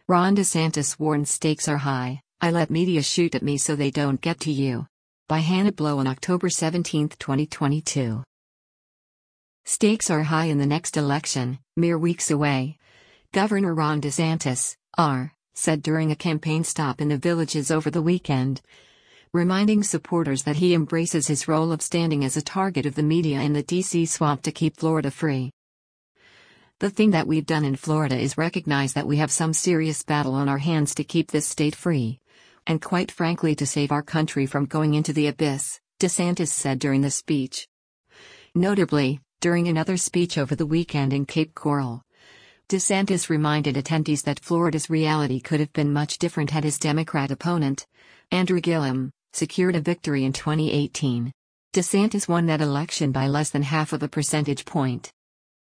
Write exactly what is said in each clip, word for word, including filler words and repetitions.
Ron DeSantis warns stakes are high. I let media shoot at me so they don't get to you. By Hannah Blow on October seventeenth, twenty twenty-two. Stakes are high in the next election, mere weeks away. Governor Ron DeSantis, R, said during a campaign stop in the Villages over the weekend, reminding supporters that he embraces his role of standing as a target of the media in the D C swamp to keep Florida free. The thing that we've done in Florida is recognize that we have some serious battle on our hands to keep this state free. And quite frankly to save our country from going into the abyss, DeSantis said during the speech. Notably, during another speech over the weekend in Cape Coral, DeSantis reminded attendees that Florida's reality could have been much different had his Democrat opponent, Andrew Gillum, secured a victory in twenty eighteen. DeSantis won that election by less than half of a percentage point.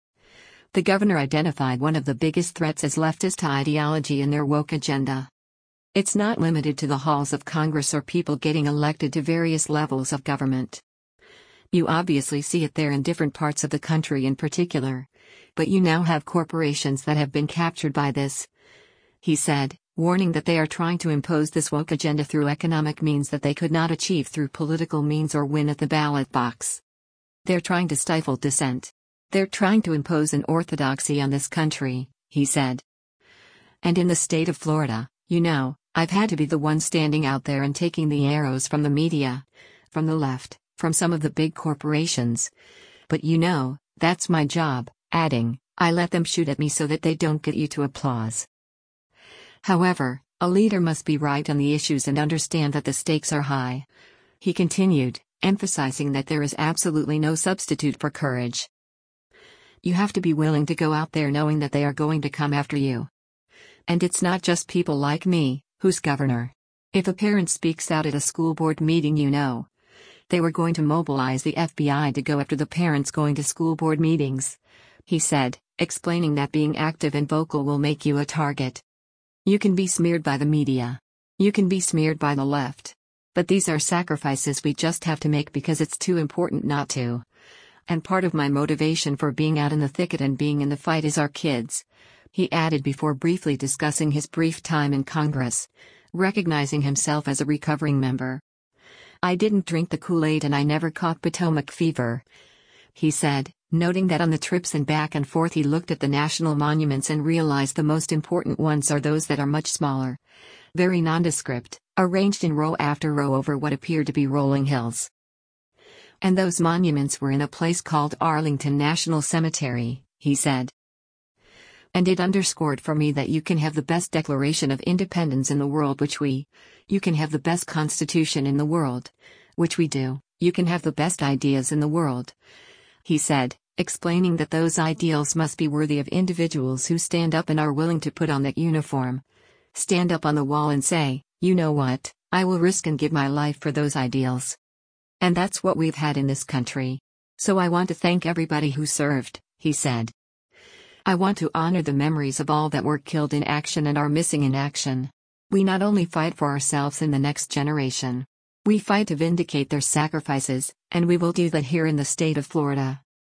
The governor identified one of the biggest threats as leftist ideology and their woke agenda. It's not limited to the halls of Congress or people getting elected to various levels of government. You obviously see it there in different parts of the country in particular, but you now have corporations that have been captured by this, he said, warning that they are trying to impose this woke agenda through economic means that they could not achieve through political means or win at the ballot box. They're trying to stifle dissent. They're trying to impose an orthodoxy on this country, he said. And in the state of Florida, you know, I've had to be the one standing out there and taking the arrows from the media, from the left, from some of the big corporations. But you know, that's my job, adding, I let them shoot at me so that they don't get you to applause. However, a leader must be right on the issues and understand that the stakes are high. He continued, emphasizing that there is absolutely no substitute for courage. You have to be willing to go out there knowing that they are going to come after you. And it's not just people like me, who's governor. If a parent speaks out at a school board meeting, you know, they were going to mobilize the F B I to go after the parents going to school board meetings, he said, explaining that being active and vocal will make you a target. You can be smeared by the media. You can be smeared by the left. But these are sacrifices we just have to make because it's too important not to. And part of my motivation for being out in the thicket and being in the fight is our kids, he added before briefly discussing his brief time in Congress, recognizing himself as a recovering member. I didn't drink the Kool-Aid and I never caught Potomac fever, he said, noting that on the trips and back and forth he looked at the national monuments and realized the most important ones are those that are much smaller, very nondescript, arranged in row after row over what appeared to be rolling hills. And those monuments were in a place called Arlington National Cemetery, he said. And it underscored for me that you can have the best Declaration of Independence in the world, which we, you can have the best Constitution in the world, which we do, you can have the best ideas in the world, he said, explaining that those ideals must be worthy of individuals who stand up and are willing to put on that uniform, stand up on the wall and say, you know what, I will risk and give my life for those ideals. And that's what we've had in this country. So I want to thank everybody who served, he said. I want to honor the memories of all that were killed in action and are missing in action. We not only fight for ourselves in the next generation. We fight to vindicate their sacrifices, and we will do that here in the state of Florida.